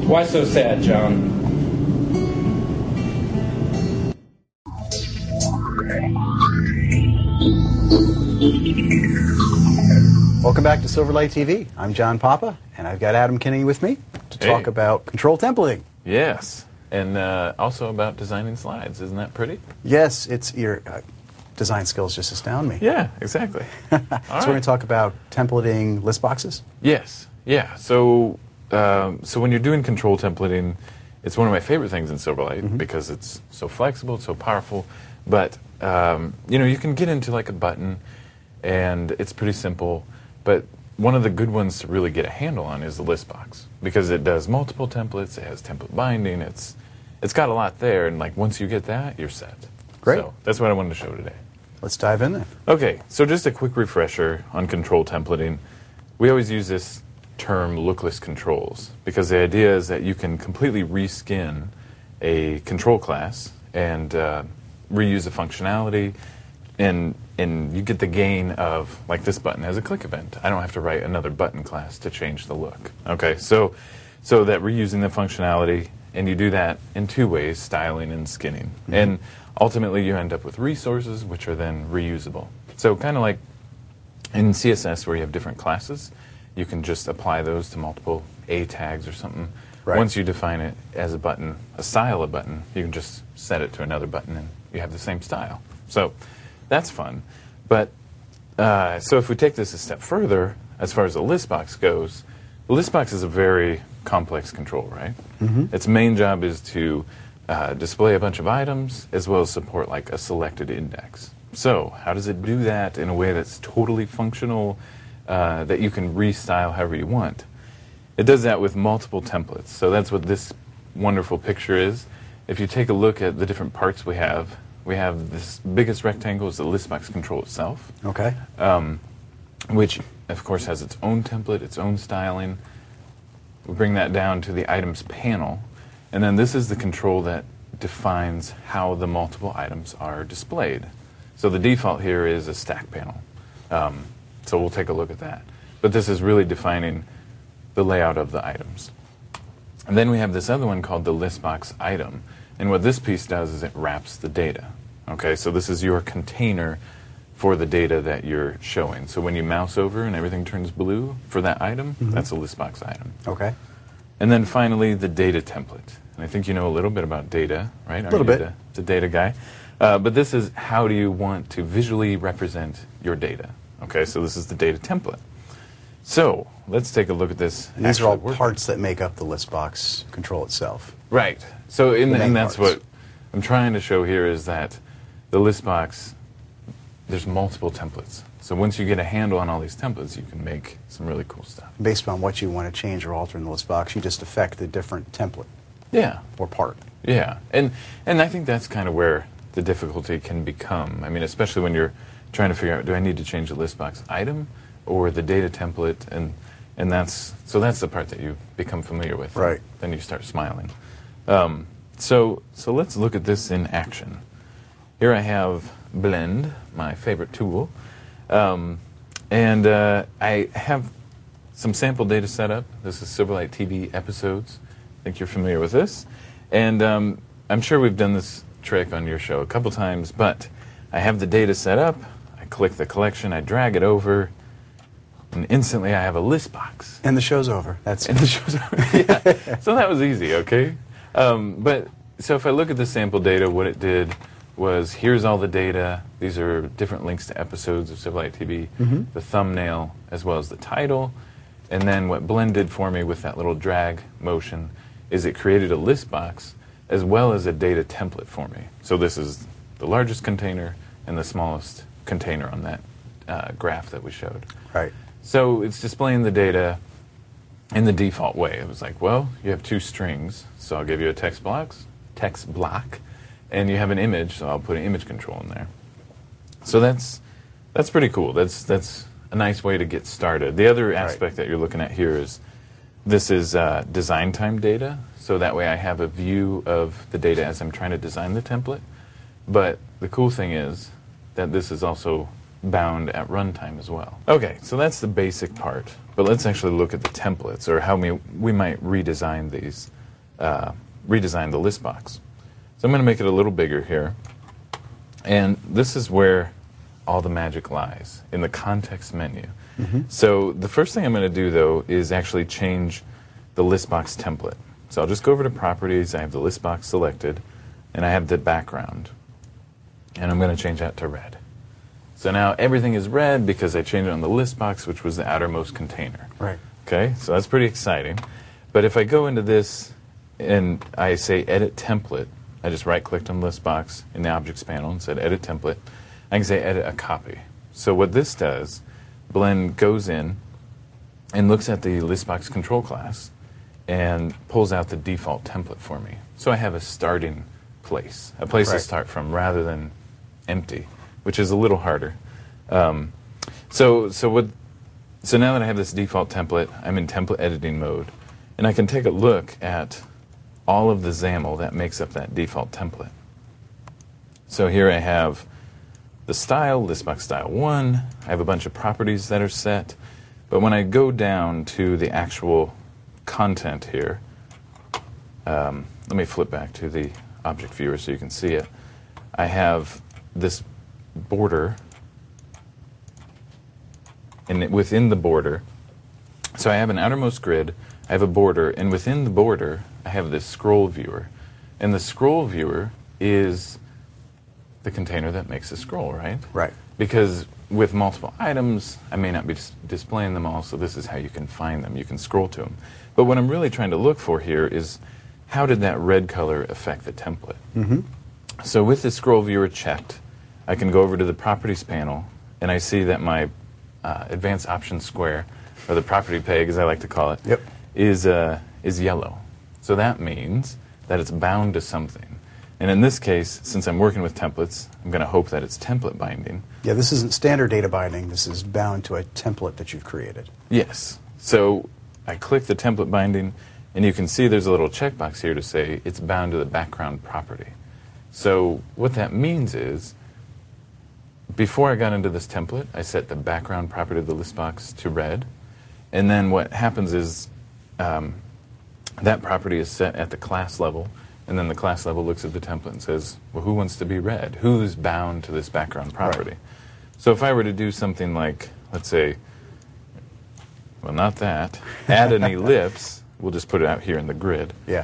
Why so sad, John? Welcome back to Silverlight TV. I'm John Papa, and I've got Adam Kinney with me to talk about control templating. Yes, and also about designing slides. Isn't that pretty? Yes, it's your design skills just astound me. Yeah, exactly. So we're going to talk about templating list boxes? Yes, yeah. So when you're doing control templating, it's one of my favorite things in Silverlight because it's so flexible, it's so powerful. But you can get into like a button, and it's pretty simple. But one of the good ones to really get a handle on is the list box because it does multiple templates. It has template binding. It's got a lot there, and like once you get that, you're set. Great. So that's what I wanted to show today. Let's dive in there. Okay, so just a quick refresher on control templating. We always use this term lookless controls because the idea is that you can completely reskin a control class and reuse the functionality, and you get the gain of, like this button has a click event. I don't have to write another button class to change the look. Okay, so that reusing the functionality, and you do that in two ways, styling and skinning. And ultimately you end up with resources which are then reusable. So kind of like in CSS where you have different classes, you can just apply those to multiple A tags or something. Right. Once you define it as a button, a style of button, you can just set it to another button and you have the same style. So that's fun. But so if we take this a step further, as far as the list box goes, the list box is a very complex control, right? Its main job is to display a bunch of items as well as support like a selected index. So how does it do that in a way that's totally functional, that you can restyle however you want? It does that with multiple templates. So that's what this wonderful picture is. If you take a look at the different parts we have this biggest rectangle is the list box control itself. Okay. Which, of course, has its own template, its own styling. We bring that down to the items panel. And then this is the control that defines how the multiple items are displayed. So the default here is a stack panel. So we'll take a look at that. But this is really defining the layout of the items. And then we have this other one called the list box item. And what this piece does is it wraps the data. Okay, so this is your container for the data that you're showing. So when you mouse over and everything turns blue for that item, that's a list box item. Okay. And then finally, the data template. And I think you know a little bit about data, right? A little bit. The data guy. But this is how do you want to visually represent your data. Okay, so this is the data template. So let's take a look at this. And these are all parts that make up the list box control itself. Right. So and that's parts. what I'm trying to show here is that the list box, there's multiple templates. So once you get a handle on all these templates, you can make some really cool stuff. Based on what you want to change or alter in the list box, you just affect the different template. Yeah. Or part. Yeah. And I think that's kind of where the difficulty can become. I mean, especially when you're trying to figure out, do I need to change the list box item or the data template? And that's the part that you become familiar with. Right. Then you start smiling. So let's look at this in action. Here I have Blend, my favorite tool. And I have some sample data set up. This is Silverlight TV episodes. I think you're familiar with this. And I'm sure we've done this trick on your show a couple times, but I have the data set up. I click the collection, I drag it over, and instantly I have a list box. And the show's over. And the show's over. Yeah. So that was easy, okay? But so if I look at the sample data, what it did was here's all the data. These are different links to episodes of Silverlight TV, the thumbnail, as well as the title. And then what Blend did for me with that little drag motion is it created a list box as well as a data template for me. So this is the largest container and the smallest container on that graph that we showed. Right. So it's displaying the data in the default way. It was like, well, you have two strings, so I'll give you a text block, and you have an image, so I'll put an image control in there. So that's pretty cool. That's a nice way to get started. The other aspect that you're looking at here is this is design time data, so that way I have a view of the data as I'm trying to design the template. But the cool thing is that this is also bound at runtime as well. Okay, so that's the basic part. But let's actually look at the templates, or how we might redesign these. redesign the list box. So I'm going to make it a little bigger here. And this is where all the magic lies, in the context menu. So the first thing I'm going to do, though, is actually change the list box template. So I'll just go over to Properties. I have the list box selected, and I have the background. And I'm going to change that to red. So now everything is red because I changed it on the list box, which was the outermost container. Right. Okay, so that's pretty exciting. But if I go into this and I say Edit Template, I just right-clicked on the list box in the Objects panel and said Edit Template. I can say Edit a Copy. So what this does, Blend goes in and looks at the list box control class and pulls out the default template for me. So I have a starting place, a place to start from rather than empty, which is a little harder. So now that I have this default template, I'm in template editing mode, and I can take a look at all of the XAML that makes up that default template. So here I have the style, listbox style 1. I have a bunch of properties that are set, but when I go down to the actual content here, let me flip back to the object viewer so you can see it. I have this border, and within the border, so I have an outermost grid, I have a border, and within the border, I have this scroll viewer. And the scroll viewer is the container that makes the scroll, right? Right. Because with multiple items, I may not be displaying them all, so this is how you can find them. You can scroll to them. But what I'm really trying to look for here is how did that red color affect the template? So with the scroll viewer checked, I can go over to the Properties panel, and I see that my Advanced Options square, or the property peg as I like to call it, is yellow. So that means that it's bound to something. And in this case, since I'm working with templates, I'm going to hope that it's template binding. Yeah, this isn't standard data binding. This is bound to a template that you've created. Yes. So I click the template binding, and you can see there's a little checkbox here to say it's bound to the background property. So what that means is, before I got into this template, I set the background property of the list box to red. And then what happens is that property is set at the class level, and then the class level looks at the template and says, well, who wants to be red? Who's bound to this background property? Right. So if I were to do something like, let's say, well, not that, add an ellipse, we'll just put it out here in the grid. Yeah.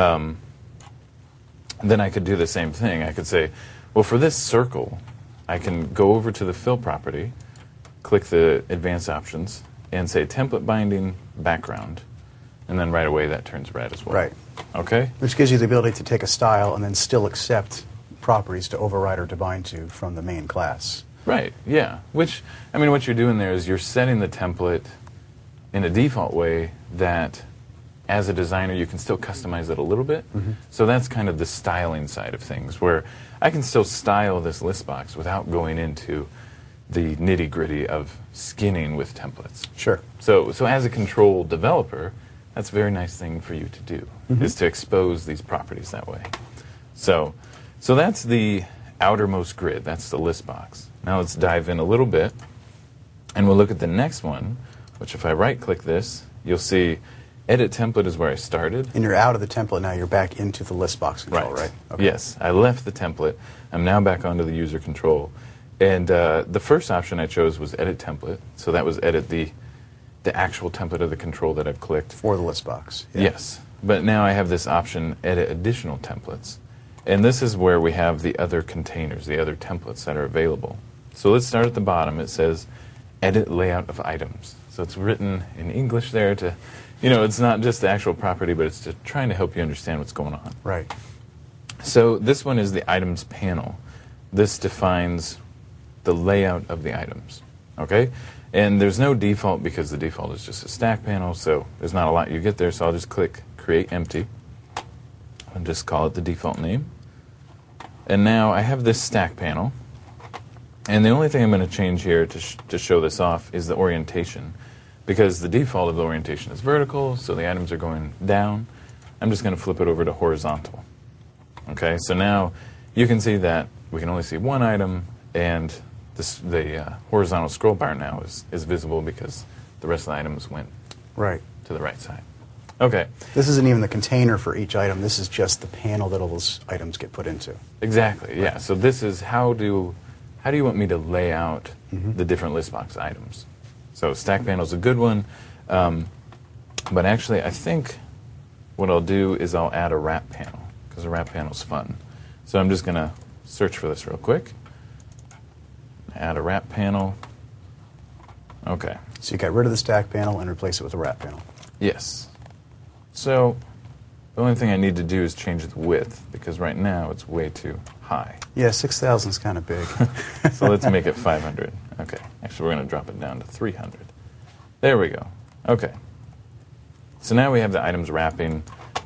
Then I could do the same thing. I could say, well, for this circle, I can go over to the fill property, click the advanced options, and say template binding background. And then right away that turns red as well. Right. Okay? Which gives you the ability to take a style and then still accept properties to override or to bind to from the main class. Right, yeah. Which, I mean, what you're doing there is you're setting the template in a default way that, as a designer, you can still customize it a little bit. So that's kind of the styling side of things, where I can still style this list box without going into the nitty-gritty of skinning with templates. Sure. So as a control developer, that's a very nice thing for you to do, is to expose these properties that way. So that's the outermost grid. That's the list box. Now let's dive in a little bit, and we'll look at the next one, which if I right-click this, you'll see Edit Template is where I started. And you're out of the template now. You're back into the list box control, right? Okay. Yes. I left the template. I'm now back onto the user control. And the first option I chose was Edit Template. So that was edit the actual template of the control that I've clicked. For the list box. Yeah. Yes. But now I have this option, Edit Additional Templates. And this is where we have the other containers, the other templates that are available. So let's start at the bottom. It says Edit Layout of Items. So it's written in English there to, it's not just the actual property, but it's trying to help you understand what's going on. Right. So this one is the Items panel. This defines the layout of the items. Okay? And there's no default because the default is just a stack panel, so there's not a lot you get there. So I'll just click Create Empty and just call it the default name. And now I have this stack panel. And the only thing I'm going to change here to show this off is the orientation, because the default of the orientation is vertical, so the items are going down. I'm just going to flip it over to horizontal. Okay, so now you can see that we can only see one item, and the horizontal scroll bar now is visible because the rest of the items went to the right side. Okay. This isn't even the container for each item. This is just the panel that all those items get put into. Exactly. Yeah. So this is how do you want me to lay out the different listbox items? So stack panel is a good one, but actually I think what I'll do is I'll add a wrap panel because a wrap panel is fun. So I'm just going to search for this real quick. Add a wrap panel. Okay. So you got rid of the stack panel and replace it with a wrap panel. Yes. So the only thing I need to do is change the width because right now it's way too high. Yeah, 6,000 is kind of big. So let's make it 500. Okay. Actually, we're going to drop it down to 300. There we go. Okay. So now we have the items wrapping.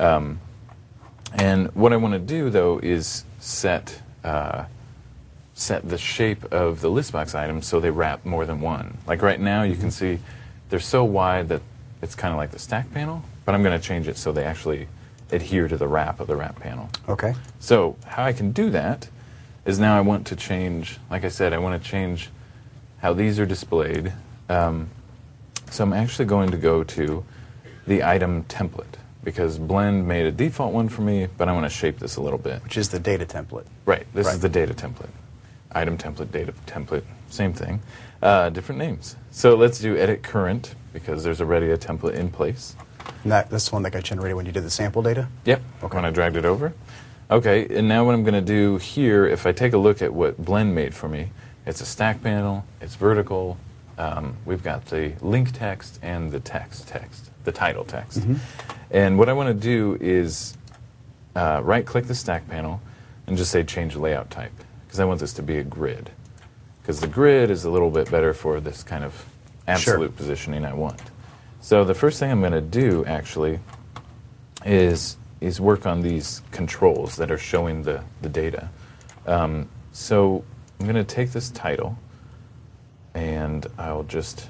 And what I want to do, though, is set the shape of the listbox items so they wrap more than one. Like right now, you can see they're so wide that it's kind of like the stack panel, but I'm going to change it so they actually adhere to the wrap of the wrap panel. Okay. So how I can do that is now I want to change, like I said, I want to change how these are displayed. So I'm actually going to go to the item template because Blend made a default one for me, but I want to shape this a little bit. Which is the data template. Right. This is the data template. Item template, data template, same thing. Different names. So let's do edit current because there's already a template in place. And that's the one that got generated when you did the sample data? Yep. Okay. When I dragged it over. Okay, and now what I'm going to do here, if I take a look at what Blend made for me, it's a stack panel, it's vertical, we've got the link text and the text, the title text. And what I want to do is right-click the stack panel and just say change layout type, because I want this to be a grid. Because the grid is a little bit better for this kind of absolute positioning I want. So the first thing I'm going to do, actually, is work on these controls that are showing the data. So I'm going to take this title, and I'll just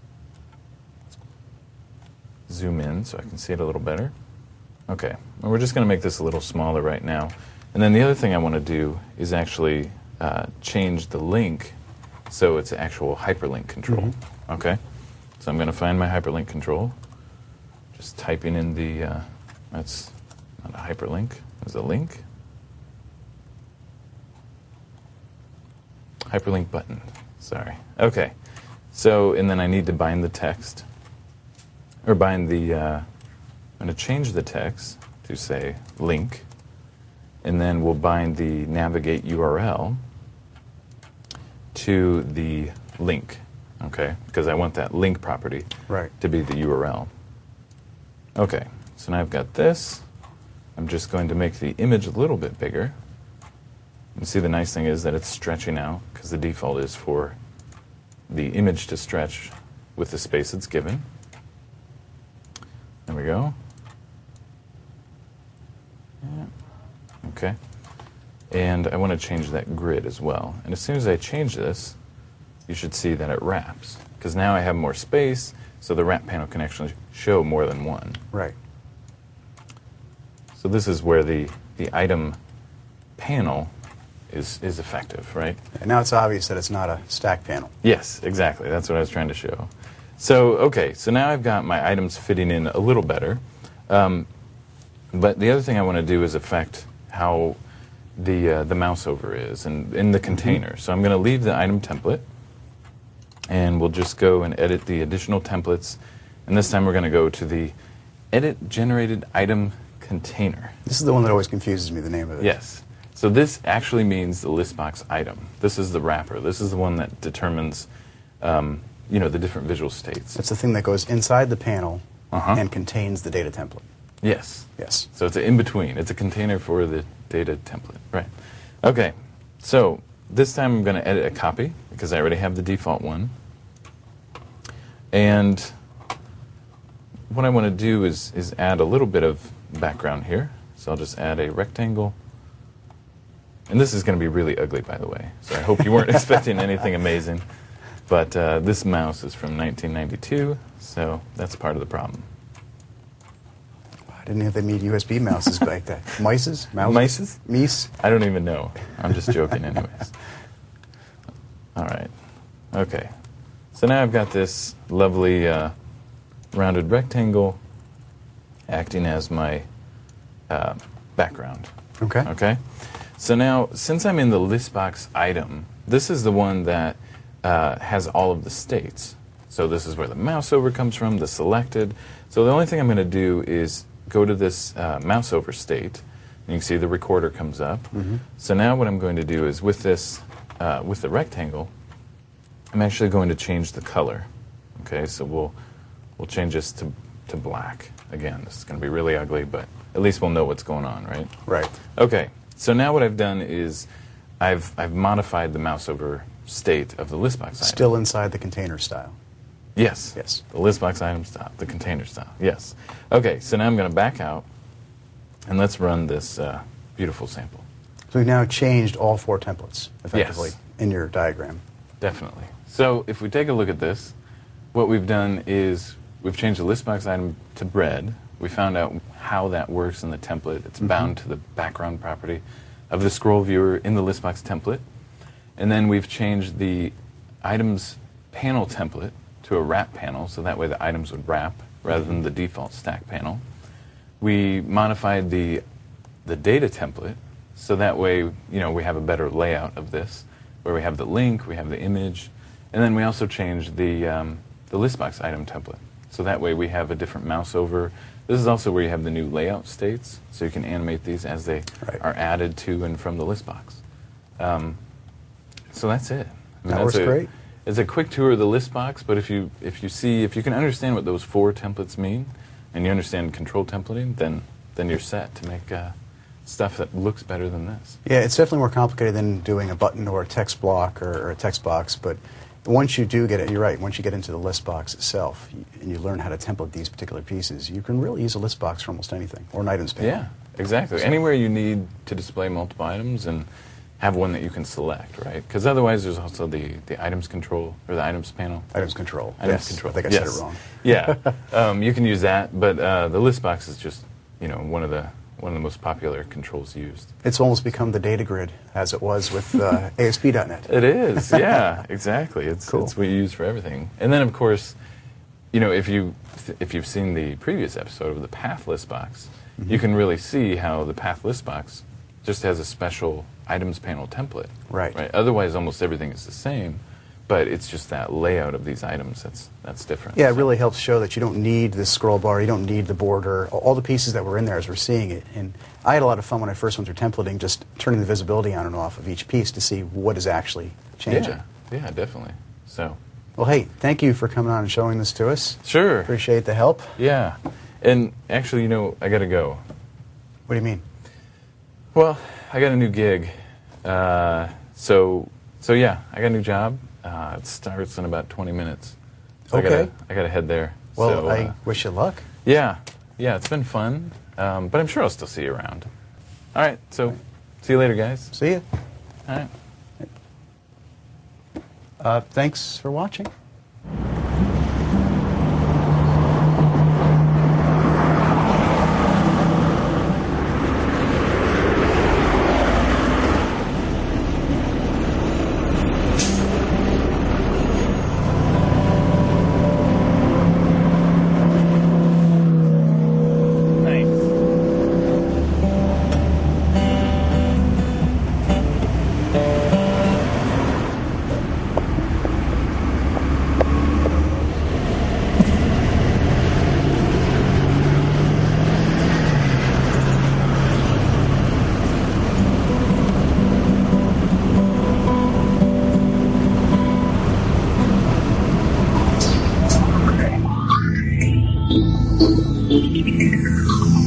zoom in so I can see it a little better. Okay, and we're just going to make this a little smaller right now. And then the other thing I want to do is actually change the link so it's an actual hyperlink control. Okay, so I'm going to find my hyperlink control. Just typing in the, that's not a hyperlink, it's a link. Hyperlink button, sorry. Okay, so, and then I need to bind the text, or bind the, I'm going to change the text to say link, and then we'll bind the navigate URL to the link, okay? Because I want that link property to be the URL. Okay, so now I've got this. I'm just going to make the image a little bit bigger. You see the nice thing is that it's stretching out because the default is for the image to stretch with the space it's given. There we go. Yeah. Okay. And I want to change that grid as well. And as soon as I change this, you should see that it wraps. Because now I have more space, so the wrap panel can actually show more than one. Right. So this is where the item panel is effective, right? And now it's obvious that it's not a stack panel. Yes, exactly. That's what I was trying to show. So, okay, so now I've got my items fitting in a little better. But the other thing I want to do is affect how the mouse over is and in the container. So I'm going to leave the item template, and we'll just go and edit the additional templates. And this time we're going to go to the edit generated item container. This is the one that always confuses me, the name of it. Yes. So this actually means the listbox item. This is the wrapper. This is the one that determines, you know, the different visual states. It's the thing that goes inside the panel and contains the data template. Yes. Yes. So it's an in-between. It's a container for the data template. Right. Okay. So this time I'm going to edit a copy because I already have the default one. And what I want to do is add a little bit of background here. So I'll just add a rectangle. And this is going to be really ugly, by the way. So I hope you weren't expecting anything amazing. But this mouse is from 1992, so that's part of the problem. I didn't know they made USB mouses like that. Mices? Mices? Mice? I don't even know. I'm just joking anyways. All right. Okay. So now I've got this lovely rounded rectangle. acting as my background. Okay. Okay. So now, since I'm in the list box item, this is the one that has all of the states. So this is where the mouse over comes from, the selected. So the only thing I'm going to do is go to this mouse over state. And you can see the recorder comes up. So now what I'm going to do is with this, with the rectangle, I'm actually going to change the color. Okay, so we'll change this to black. Again, this is going to be really ugly, but at least we'll know what's going on, right? Right. Okay, so now what I've done is I've modified the mouse over state of the list box item. Still inside the container style. Yes. Yes. The list box item style, the container style. Yes. Okay, so now I'm going to back out, and let's run this beautiful sample. So we've now changed all 4 templates, effectively, Yes. in your diagram. Definitely. So if we take a look at this, what we've done is we've changed the list box item to bread. We found out how that works in the template. It's bound to the background property of the scroll viewer in the list box template. And then we've changed the items panel template to a wrap panel, so that way the items would wrap rather than the default stack panel. We modified the data template, so that way we have a better layout of this, where we have the link, we have the image, and then we also changed the list box item template. So that way we have a different mouse over. This is also where you have the new layout states, so you can animate these as they are added to and from the list box. So that's it. I mean, That works great. It's a quick tour of the list box, but if you can understand what those 4 templates mean, and you understand control templating, then you're set to make stuff that looks better than this. Yeah, it's definitely more complicated than doing a button or a text block or a text box, but once you do get it, you're right, once you get into the list box itself and you learn how to template these particular pieces, you can really use a list box for almost anything, or an items panel. Yeah, exactly. So Anywhere you need to display multiple items and have one that you can select, right? Because otherwise there's also the items control, or the items panel. Items control. Items Yes, control. I think I Yes. said it wrong. Yeah, you can use that, but the list box is just one of the most popular controls used. It's almost become the data grid, as it was with ASP.NET. It is, yeah, exactly. It's Cool. it's what you use for everything. And then of course, if you've seen the previous episode of the path list box, you can really see how the path list box just has a special items panel template. Right. Otherwise, almost everything is the same, but it's just that layout of these items that's different. Yeah, it So- really helps show that you don't need this scroll bar, you don't need the border, all the pieces that were in there as we're seeing it. And I had a lot of fun when I first went through templating, just turning the visibility on and off of each piece to see what is actually changing. Yeah, definitely. So, Well, hey, thank you for coming on and showing this to us. sure. Appreciate the help. Yeah. And actually, I got to go. What do you mean? Well, I got a new gig. So yeah, I got a new job. It starts in about 20 minutes. So Okay. I gotta head there. Well, So, I wish you luck. yeah, it's been fun. But I'm sure I'll still see you around. All right, so see you later, guys. See you. All right. Thanks for watching. Nice.